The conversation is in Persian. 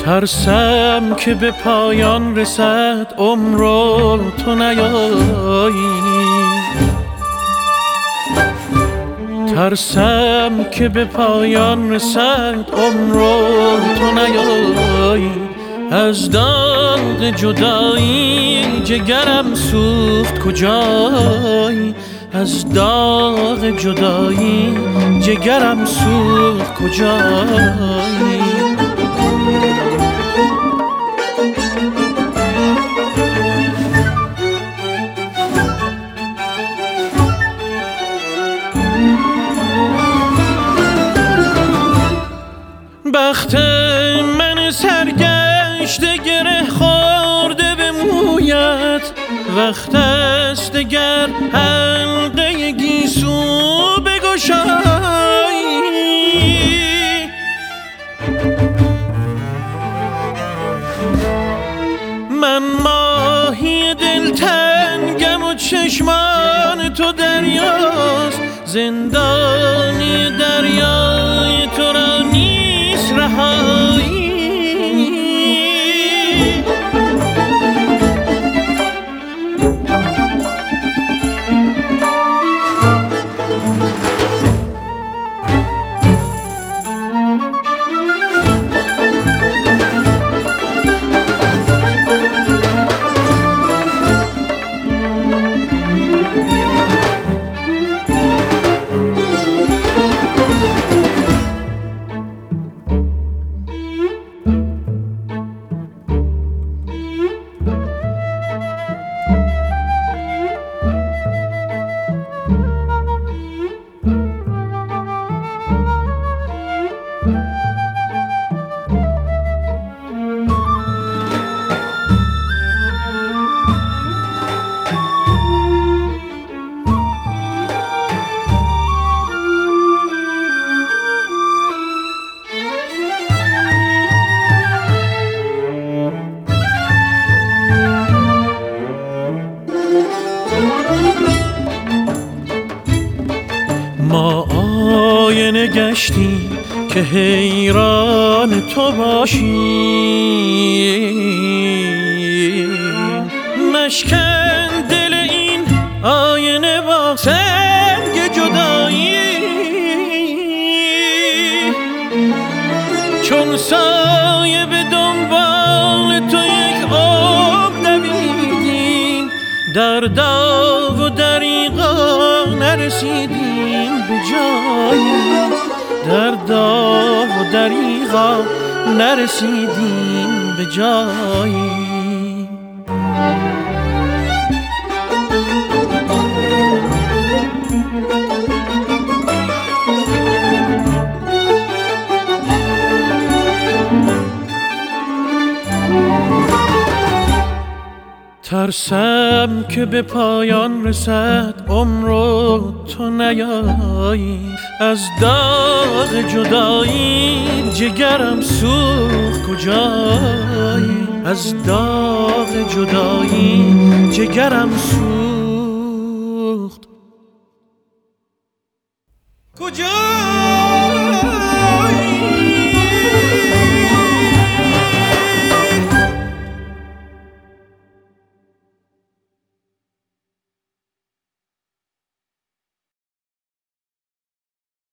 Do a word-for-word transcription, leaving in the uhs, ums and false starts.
ترسم که به پایان رسد عمر و تو نیایی، ترسم که به پایان رسد عمر و تو نیایی. از داغ جدایی جگرم سوخت کجایی، از داغ جدایی جگرم سوخت کجایی. بخت من سرگشته گره خورده به مویت، وقت است دگر حلقه گیسو بگشایی. من ماهی دلتنگم و چشمان تو دریاست، زندانی دریای تو را نیست رهایی. ما آینه گشتیم که حیران تو باشیم، مشکن دل این آینه با سنگ جدایی. چون سایه به دنبال تو یک عمر دویدیم، در داغ و دریغا نرسیدیم به جایی، در داغ و دریغا نرسیدیم به جایی. ترسم که به پایان رسد عمر و تو نیایی، از داغ جدایی جگرم سوخت کجایی، از داغ جدایی جگرم سوخت کجایی.